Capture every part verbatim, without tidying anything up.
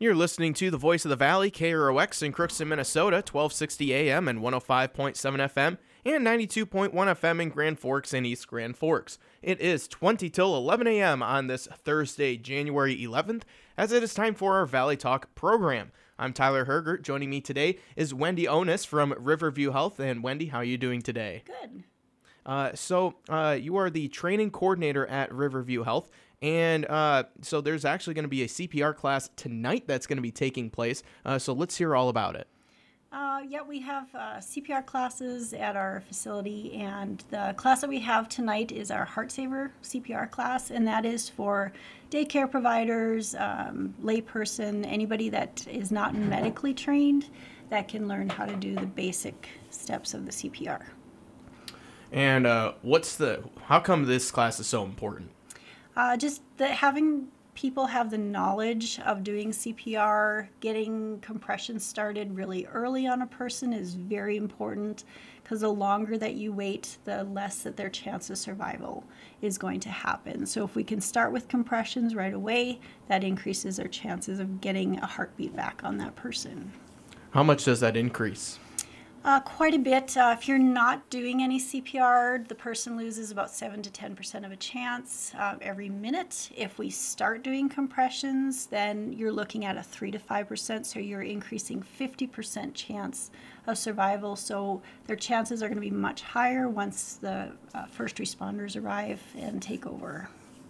You're listening to the Voice of the Valley, K R O X in Crookston, Minnesota, twelve sixty A M and one oh five point seven F M, and ninety-two point one F M in Grand Forks and East Grand Forks. It is twenty till eleven A M on this Thursday, January eleventh, as it is time for our Valley Talk program. I'm Tyler Hergert. Joining me today is Wendy Onus from Riverview Health. And Wendy, how are you doing today? Good. Uh, so uh, you are the training coordinator at Riverview Health. And uh, so there's actually going to be a C P R class tonight that's going to be taking place. Uh, so let's hear all about it. Uh, yeah, we have uh, C P R classes at our facility, and the class that we have tonight is our Heart Saver C P R class, and that is for daycare providers, um, layperson, anybody that is not medically trained that can learn how to do the basic steps of the C P R. And uh, what's the? How come this class is so important? Uh, just that having people have the knowledge of doing C P R, getting compression started really early on a person is very important, because the longer that you wait, the less that their chance of survival is going to happen. So if we can start with compressions right away, that increases our chances of getting a heartbeat back on that person. How much does that increase? Uh, quite a bit. Uh, if you're not doing any C P R, the person loses about seven to ten percent of a chance uh, every minute. If we start doing compressions, then you're looking at a three to five percent, so you're increasing fifty percent chance of survival. So their chances are going to be much higher once the uh, first responders arrive and take over.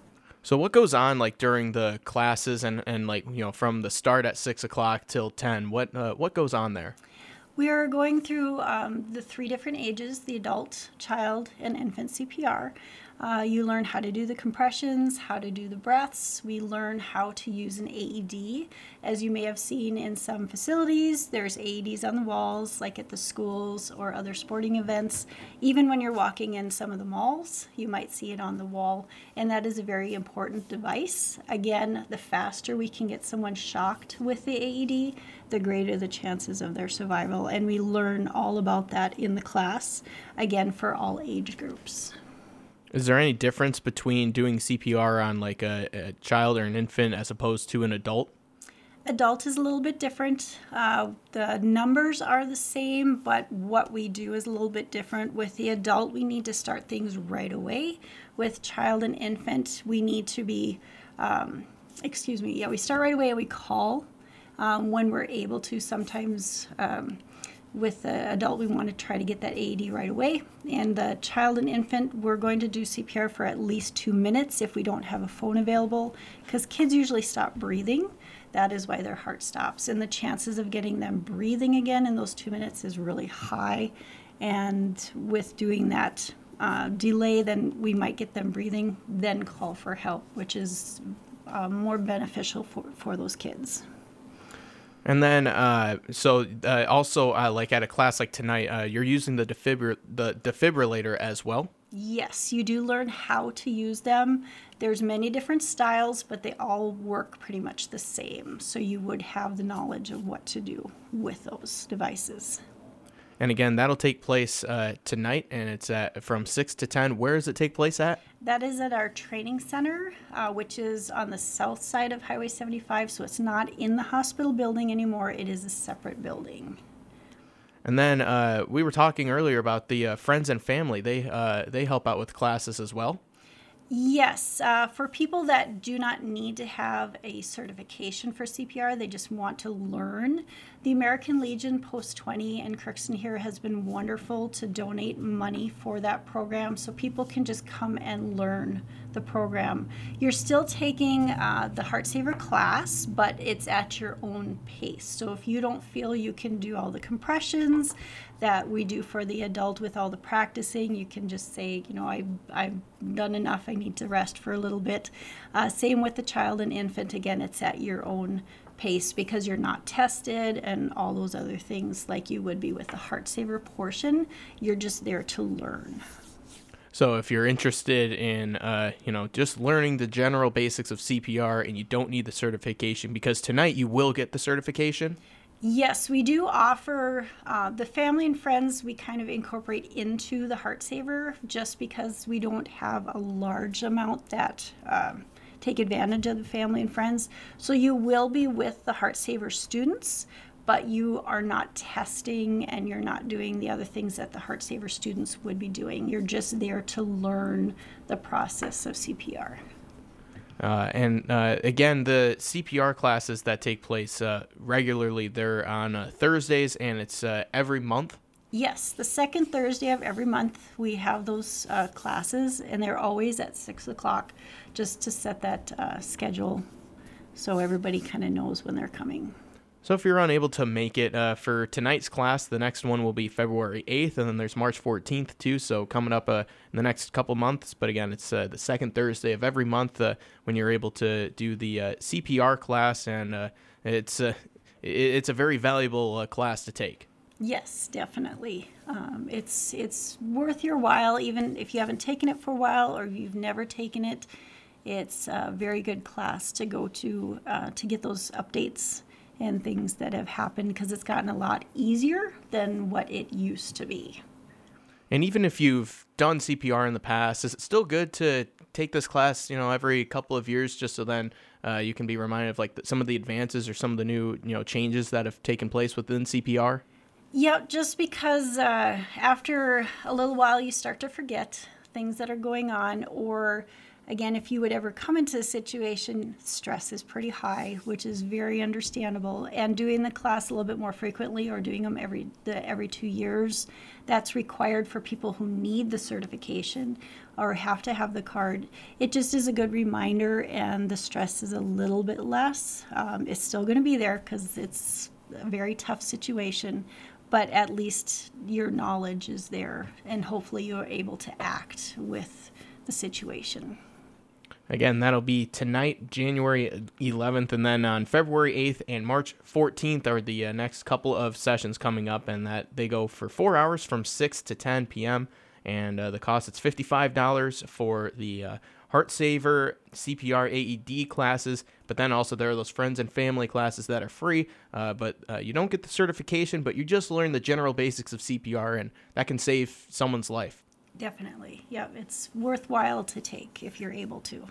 So what goes on like during the classes and, and like, you know, from the start at six o'clock till ten? What uh, what goes on there? We are going through um, the three different ages, the adult, child, and infant C P R. Uh, you learn how to do the compressions, how to do the breaths. We learn how to use an A E D. As you may have seen in some facilities, there's A E Ds on the walls, like at the schools or other sporting events. Even when you're walking in some of the malls, you might see it on the wall, and that is a very important device. Again, the faster we can get someone shocked with the A E D, the greater the chances of their survival, and we learn all about that in the class, again, for all age groups. Is there any difference between doing C P R on like a, a child or an infant as opposed to an adult? Adult is a little bit different. Uh, the numbers are the same, but what we do is a little bit different. With the adult, we need to start things right away. With child and infant, we need to be, um, excuse me, yeah, we start right away and we call um, when we're able to. Sometimes um, with the adult, we want to try to get that A E D right away. And the child and infant, we're going to do C P R for at least two minutes if we don't have a phone available, because kids usually stop breathing. That is why their heart stops. And the chances of getting them breathing again in those two minutes is really high. And with doing that uh, delay, then we might get them breathing, then call for help, which is uh, more beneficial for, for those kids. And then, uh, so uh, also, uh, like at a class like tonight, uh, you're using the defibr- the defibrillator as well? Yes, you do learn how to use them. There's many different styles, but they all work pretty much the same. So you would have the knowledge of what to do with those devices. And again, that'll take place uh, tonight, and it's at from six to ten. Where does it take place at? That is at our training center, uh, which is on the south side of Highway seventy-five, so it's not in the hospital building anymore. It is a separate building. And then uh, we were talking earlier about the uh, friends and family. They uh, they help out with classes as well. Yes, uh, for people that do not need to have a certification for C P R, they just want to learn. The American Legion Post twenty in Crookston here has been wonderful to donate money for that program, so people can just come and learn the program. You're still taking uh, the Heart Saver class, but it's at your own pace. So if you don't feel you can do all the compressions that we do for the adult with all the practicing, you can just say, you know, I've, I've done enough, I need to rest for a little bit. Uh, same with the child and infant. Again, it's at your own pace because you're not tested and all those other things like you would be with the Heart Saver portion. You're just there to learn. So if you're interested in, uh, you know, just learning the general basics of C P R and you don't need the certification, because tonight you will get the certification. Yes, we do offer uh, the family and friends. We kind of incorporate into the Heart Saver just because we don't have a large amount that um, take advantage of the family and friends. So you will be with the HeartSaver students, but you are not testing and you're not doing the other things that the HeartSaver students would be doing. You're just there to learn the process of C P R. Uh, and uh, again, the C P R classes that take place uh, regularly, they're on uh, Thursdays, and it's uh, every month. Yes, the second Thursday of every month we have those uh, classes, and they're always at six o'clock, just to set that uh, schedule so everybody kind of knows when they're coming. So if you're unable to make it uh, for tonight's class, the next one will be February eighth, and then there's March fourteenth too, so coming up uh, in the next couple months. But again, it's uh, the second Thursday of every month uh, when you're able to do the uh, C P R class, and uh, it's, uh, it's a very valuable uh, class to take. Yes, definitely. Um, it's it's worth your while, even if you haven't taken it for a while or you've never taken it. It's a very good class to go to uh, to get those updates and things that have happened, because it's gotten a lot easier than what it used to be. And even if you've done C P R in the past, is it still good to take this class, you know, every couple of years, just so then uh, you can be reminded of like the, some of the advances or some of the new, you know, changes that have taken place within C P R? Yeah, just because uh, after a little while you start to forget things that are going on, or again, if you would ever come into a situation, stress is pretty high, which is very understandable. And doing the class a little bit more frequently, or doing them every the, every two years, that's required for people who need the certification or have to have the card. It just is a good reminder, and the stress is a little bit less. Um, it's still going to be there because it's a very tough situation, but at least your knowledge is there, and hopefully you're able to act with the situation. Again, that'll be tonight, January eleventh, and then on February eighth and March fourteenth are the uh, next couple of sessions coming up, and that they go for four hours from six to ten p.m., and uh, the cost, it's fifty-five dollars for the uh, HeartSaver C P R A E D classes, but then also there are those friends and family classes that are free, uh, but uh, you don't get the certification, but you just learn the general basics of C P R, and that can save someone's life. Definitely. Yeah, it's worthwhile to take if you're able to.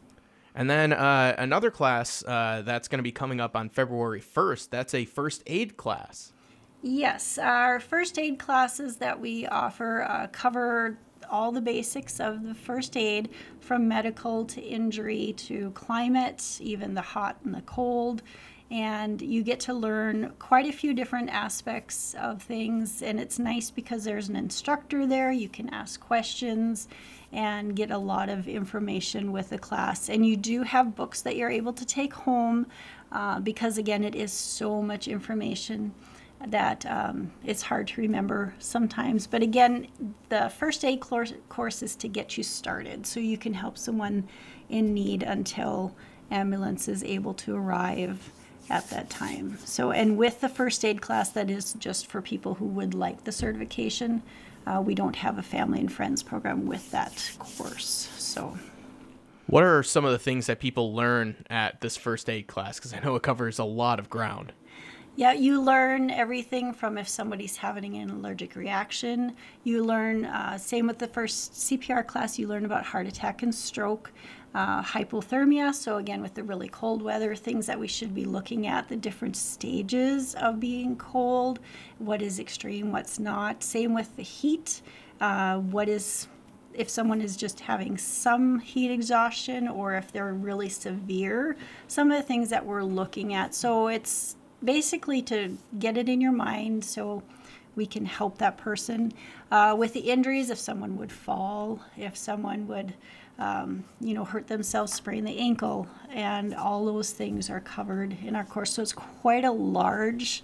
And then uh, another class uh, that's going to be coming up on February first, that's a first aid class. Yes, our first aid classes that we offer uh, cover all the basics of the first aid, from medical to injury to climate, even the hot and the cold. And you get to learn quite a few different aspects of things, and it's nice because there's an instructor there. You can ask questions and get a lot of information with the class. And you do have books that you're able to take home uh, because, again, it is so much information that um, it's hard to remember sometimes. But again, the first aid course, course is to get you started so you can help someone in need until ambulance is able to arrive at that time. So, and with the first aid class, that is just for people who would like the certification. Uh, we don't have a family and friends program with that course. So, what are some of the things that people learn at this first aid class? Because I know it covers a lot of ground. Yeah, you learn everything from if somebody's having an allergic reaction. You learn, uh, same with the first C P R class, you learn about heart attack and stroke, uh, hypothermia. So again, with the really cold weather, things that we should be looking at, the different stages of being cold, what is extreme, what's not. Same with the heat, uh, what is, if someone is just having some heat exhaustion, or if they're really severe, some of the things that we're looking at. So it's basically to get it in your mind so we can help that person. Uh, with the injuries, if someone would fall, if someone would, um, you know, hurt themselves, sprain the ankle, and all those things are covered in our course. So it's quite a large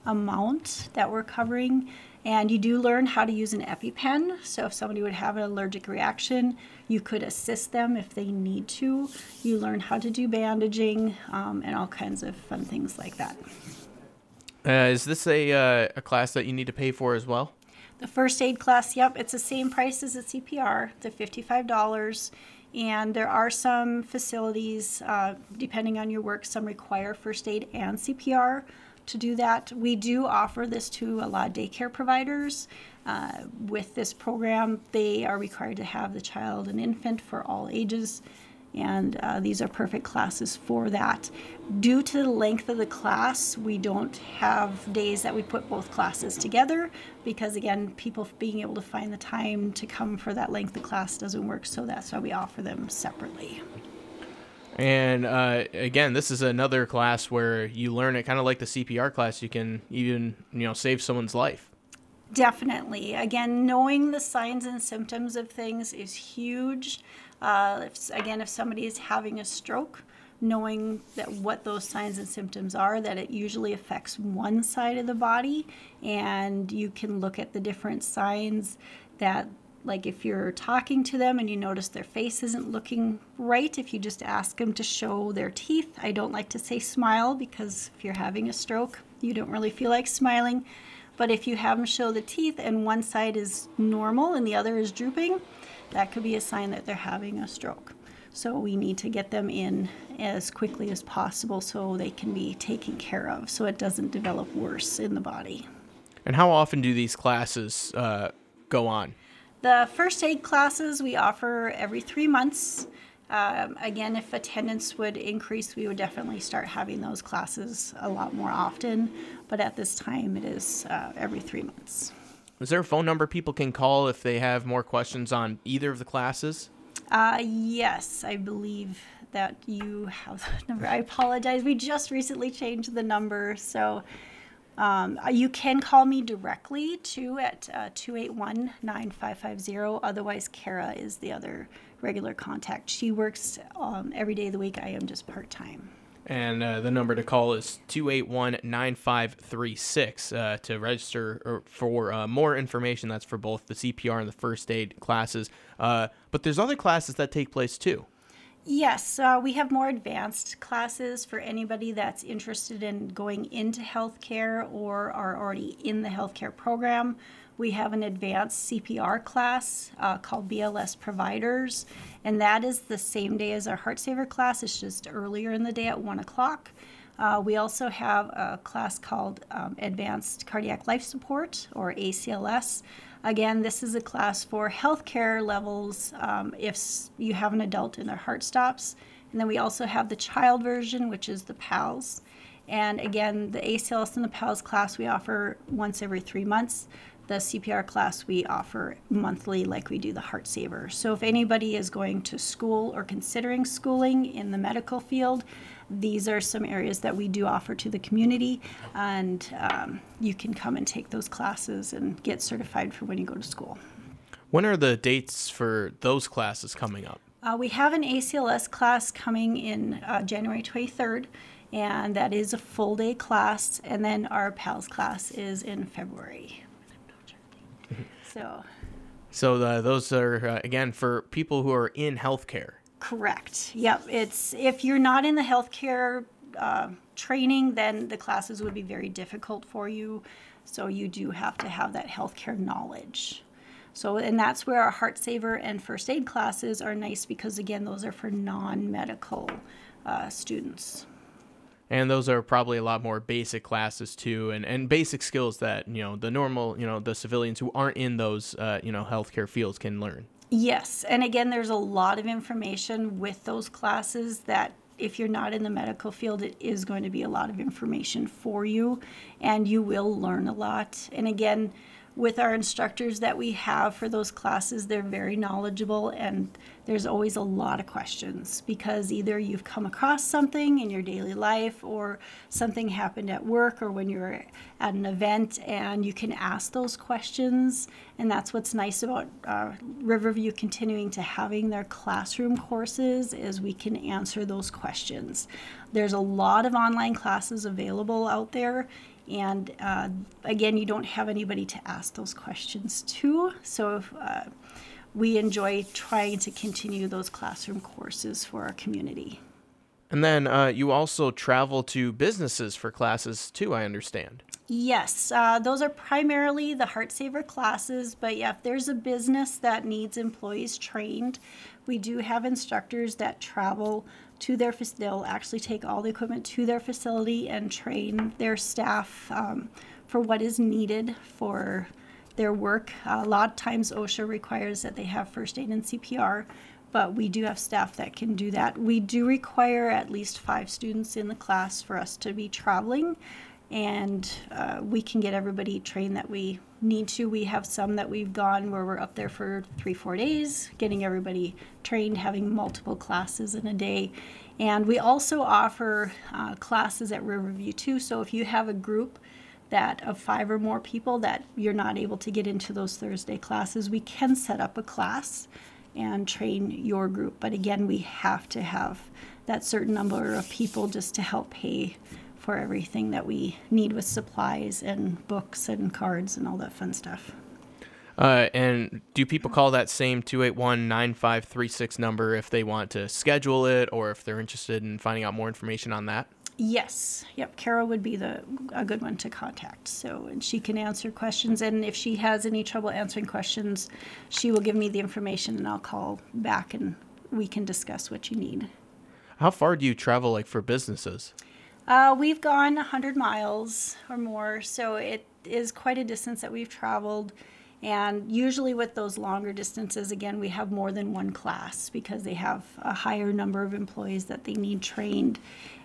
amount that we're covering. And you do learn how to use an EpiPen. So if somebody would have an allergic reaction, you could assist them if they need to. You learn how to do bandaging um, and all kinds of fun things like that. Uh, is this a uh, a class that you need to pay for as well? The first aid class, yep, it's the same price as the C P R, the fifty-five dollars. And there are some facilities, uh, depending on your work, some require first aid and C P R to do that. We do offer this to a lot of daycare providers. Uh, with this program, they are required to have the child and infant for all ages. And uh, these are perfect classes for that. Due to the length of the class, we don't have days that we put both classes together because, again, people being able to find the time to come for that length of class doesn't work, so that's why we offer them separately. And uh, again, this is another class where you learn it kind of like the C P R class. You can even, you know, save someone's life. Definitely. Again, knowing the signs and symptoms of things is huge. Uh, if, again, if somebody is having a stroke, knowing that what those signs and symptoms are, that it usually affects one side of the body, and you can look at the different signs that, like if you're talking to them and you notice their face isn't looking right, if you just ask them to show their teeth. I don't like to say smile because if you're having a stroke, you don't really feel like smiling. But if you have them show the teeth and one side is normal and the other is drooping, that could be a sign that they're having a stroke. So we need to get them in as quickly as possible so they can be taken care of so it doesn't develop worse in the body. And how often do these classes uh, go on? The first aid classes we offer every three months. Um, again, if attendance would increase, we would definitely start having those classes a lot more often. But at this time, it is uh, every three months. Is there a phone number people can call if they have more questions on either of the classes? Uh, yes, I believe that you have the number. I apologize. We just recently changed the number. So um, you can call me directly too at uh, two eight one, nine five five zero. Otherwise, Kara is the other regular contact. She works um, every day of the week. I am just part-time. And uh, the number to call is two eight one, nine five three six uh, to register or for uh, more information. That's for both the C P R and the first aid classes. Uh, but there's other classes that take place too. Yes, uh, we have more advanced classes for anybody that's interested in going into healthcare or are already in the healthcare program. We have an advanced C P R class uh, called B L S Providers, and that is the same day as our Heart Saver class. It's just earlier in the day at one o'clock. Uh, we also have a class called um, Advanced Cardiac Life Support, or A C L S. Again, this is a class for healthcare levels um, if you have an adult and their heart stops. And then we also have the child version, which is the PALS. And again, the A C L S and the PALS class we offer once every three months. The C P R class we offer monthly like we do the Heart Saver. So if anybody is going to school or considering schooling in the medical field, these are some areas that we do offer to the community, and um, you can come and take those classes and get certified for when you go to school. When are the dates for those classes coming up? Uh, we have an A C L S class coming in uh, January twenty-third, and that is a full day class, and then our PALS class is in February. So, so the, those are, uh, again, for people who are in healthcare. Correct. Yep. It's if you're not in the healthcare uh, training, then the classes would be very difficult for you. So you do have to have that healthcare knowledge. So, and that's where our Heart Saver and first aid classes are nice because, again, those are for non-medical uh, students. And those are probably a lot more basic classes too, and, and basic skills that, you know, the normal, you know, the civilians who aren't in those, uh, you know, healthcare fields can learn. Yes. And again, there's a lot of information with those classes that if you're not in the medical field, it is going to be a lot of information for you, and you will learn a lot. And again, with our instructors that we have for those classes, they're very knowledgeable, and there's always a lot of questions because either you've come across something in your daily life or something happened at work or when you're at an event, and you can ask those questions. And that's what's nice about uh, Riverview continuing to having their classroom courses is we can answer those questions. There's a lot of online classes available out there. And uh, again, you don't have anybody to ask those questions to. So uh, we enjoy trying to continue those classroom courses for our community. And then uh, you also travel to businesses for classes too, I understand. Yes, uh, those are primarily the Heart Saver classes, but yeah, if there's a business that needs employees trained, we do have instructors that travel to their, they'll actually take all the equipment to their facility and train their staff um, for what is needed for their work. Uh, a lot of times OSHA requires that they have first aid and C P R, but we do have staff that can do that. We do require at least five students in the class for us to be traveling, and uh, we can get everybody trained that we need to. We have some that we've gone where we're up there for three, four days, getting everybody trained, having multiple classes in a day. And we also offer uh, classes at Riverview too. So if you have a group that of five or more people that you're not able to get into those Thursday classes, we can set up a class and train your group. But again, we have to have that certain number of people just to help pay for everything that we need with supplies and books and cards and all that fun stuff. Uh, and do people call that same two eight one, nine five three six number if they want to schedule it, or if they're interested in finding out more information on that? Yes. Yep. Carol would be the a good one to contact. So, and she can answer questions. And if she has any trouble answering questions, she will give me the information and I'll call back and we can discuss what you need. How far do you travel, like, for businesses? Uh, we've gone one hundred miles or more, so it is quite a distance that we've traveled. And usually with those longer distances, again, we have more than one class because they have a higher number of employees that they need trained.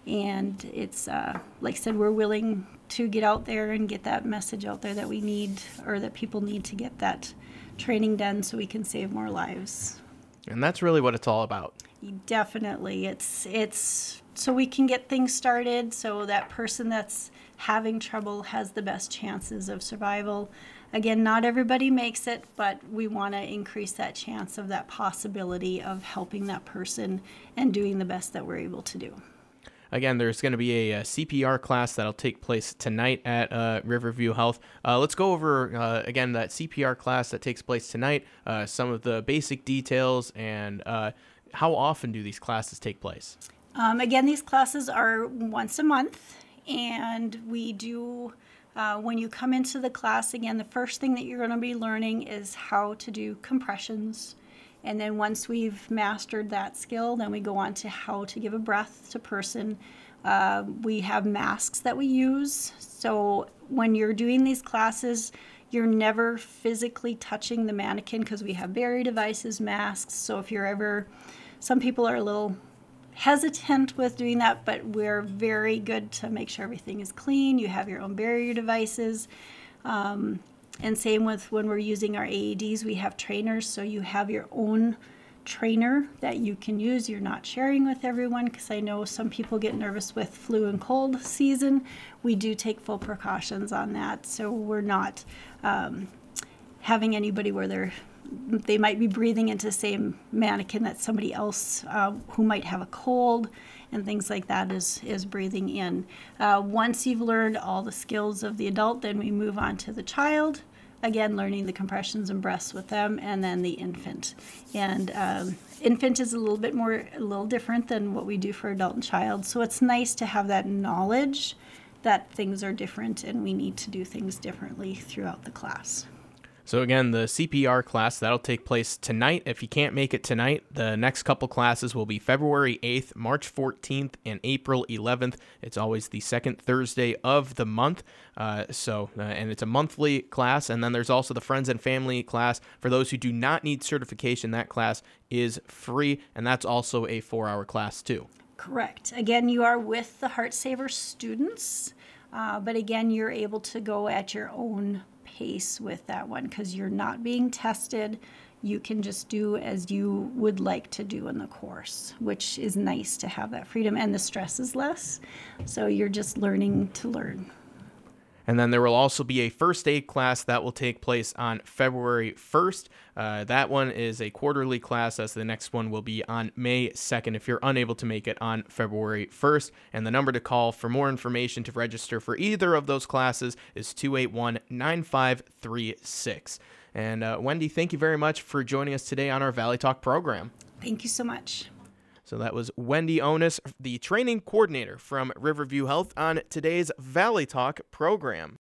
And it's, uh, like I said, we're willing to get out there and get that message out there that we need, or that people need to get that training done so we can save more lives. And that's really what it's all about. Definitely. It's it's so we can get things started so that person that's having trouble has the best chances of survival. Again, not everybody makes it, but we want to increase that chance of that possibility of helping that person and doing the best that we're able to do. Again, there's going to be a, a C P R class that'll take place tonight at uh, Riverview Health. Uh, let's go over, uh, again, that C P R class that takes place tonight, uh, some of the basic details, and uh, how often do these classes take place? Um, again, these classes are once a month, and we do, uh, when you come into the class, again, the first thing that you're going to be learning is how to do compressions. And then once we've mastered that skill, then we go on to how to give a breath to person. Uh, we have masks that we use. So when you're doing these classes, you're never physically touching the mannequin because we have barrier devices, masks. So if you're ever, some people are a little hesitant with doing that, but we're very good to make sure everything is clean. You have your own barrier devices. Um, And same with when we're using our A E Ds, we have trainers, so you have your own trainer that you can use. You're not sharing with everyone because I know some people get nervous with flu and cold season. We do take full precautions on that, so we're not um, having anybody where they're they might be breathing into the same mannequin that somebody else uh, who might have a cold and things like that is, is breathing in. Uh, once you've learned all the skills of the adult, then we move on to the child. Again, learning the compressions and breaths with them, and then the infant. And um, infant is a little bit more, a little different than what we do for adult and child. So it's nice to have that knowledge that things are different and we need to do things differently throughout the class. So again, the C P R class, that'll take place tonight. If you can't make it tonight, the next couple classes will be February eighth, March fourteenth, and April eleventh. It's always the second Thursday of the month. Uh, so, uh, and it's a monthly class. And then there's also the Friends and Family class. For those who do not need certification, that class is free. And that's also a four-hour class too. Correct. Again, you are with the Heartsaver students. Uh, but again, you're able to go at your own pace with that one because you're not being tested. You can just do as you would like to do in the course, which is nice to have that freedom, and the stress is less. So you're just learning to learn. And then there will also be a first aid class that will take place on February first. Uh, that one is a quarterly class, as the next one will be on May second if you're unable to make it on February first. And the number to call for more information to register for either of those classes is two eight one, nine five three six. And uh, Wendy, thank you very much for joining us today on our Valley Talk program. Thank you so much. So that was Wendy Onus, the training coordinator from Riverview Health, on today's Valley Talk program.